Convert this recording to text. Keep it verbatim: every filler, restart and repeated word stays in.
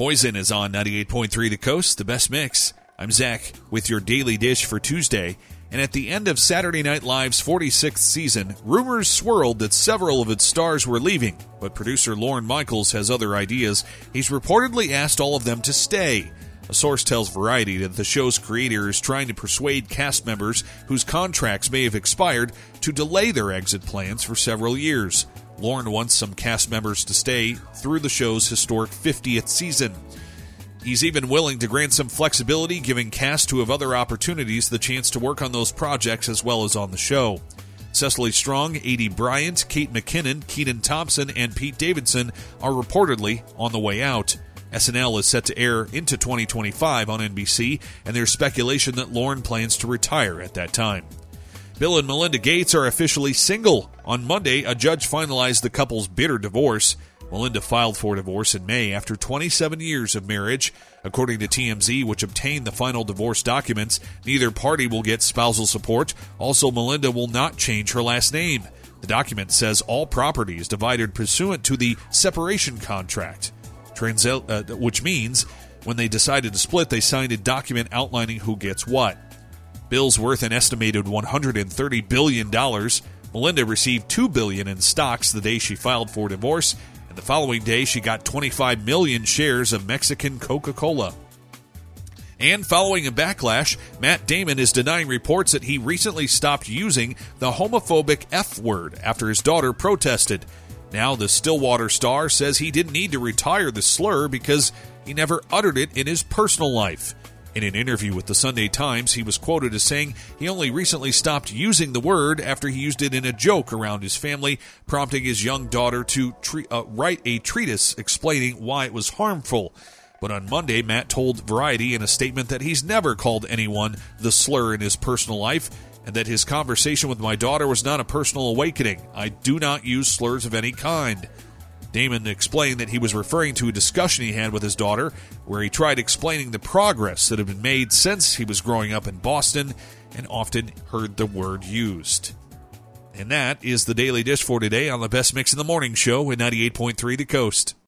Poison is on ninety-eight point three The Coast, the best mix. I'm Zach with your daily dish for Tuesday. And at the end of Saturday Night Live's forty-sixth season, rumors swirled that several of its stars were leaving, but producer Lorne Michaels has other ideas. He's reportedly asked all of them to stay. A source tells Variety that the show's creator is trying to persuade cast members whose contracts may have expired to delay their exit plans for several years. Lorne wants some cast members to stay through the show's historic fiftieth season. He's even willing to grant some flexibility, giving cast who have other opportunities the chance to work on those projects as well as on the show. Cecily Strong, Adie Bryant, Kate McKinnon, Keaton Thompson, and Pete Davidson are reportedly on the way out. S N L is set to air into twenty twenty-five on N B C, and there's speculation that Lorne plans to retire at that time. Bill and Melinda Gates are officially single. On Monday, a judge finalized the couple's bitter divorce. Melinda filed for divorce in May after twenty-seven years of marriage. According to T M Z, which obtained the final divorce documents, neither party will get spousal support. Also, Melinda will not change her last name. The document says all property is divided pursuant to the separation contract, Transil- uh, which means when they decided to split, they signed a document outlining who gets what. Bill's worth an estimated one hundred thirty billion dollars. Melinda received two billion dollars in stocks the day she filed for divorce, and the following day she got twenty-five million shares of Mexican Coca-Cola. And following a backlash, Matt Damon is denying reports that he recently stopped using the homophobic F word after his daughter protested. Now the Stillwater star says he didn't need to retire the slur because he never uttered it in his personal life. In an interview with the Sunday Times, he was quoted as saying he only recently stopped using the word after he used it in a joke around his family, prompting his young daughter to tre- uh, write a treatise explaining why it was harmful. But on Monday, Matt told Variety in a statement that he's never called anyone the slur in his personal life, and that his conversation with my daughter was not a personal awakening. I do not use slurs of any kind. Damon explained that he was referring to a discussion he had with his daughter where he tried explaining the progress that had been made since he was growing up in Boston and often heard the word used. And that is the Daily Dish for today on the Best Mix in the Morning Show at ninety-eight point three The Coast.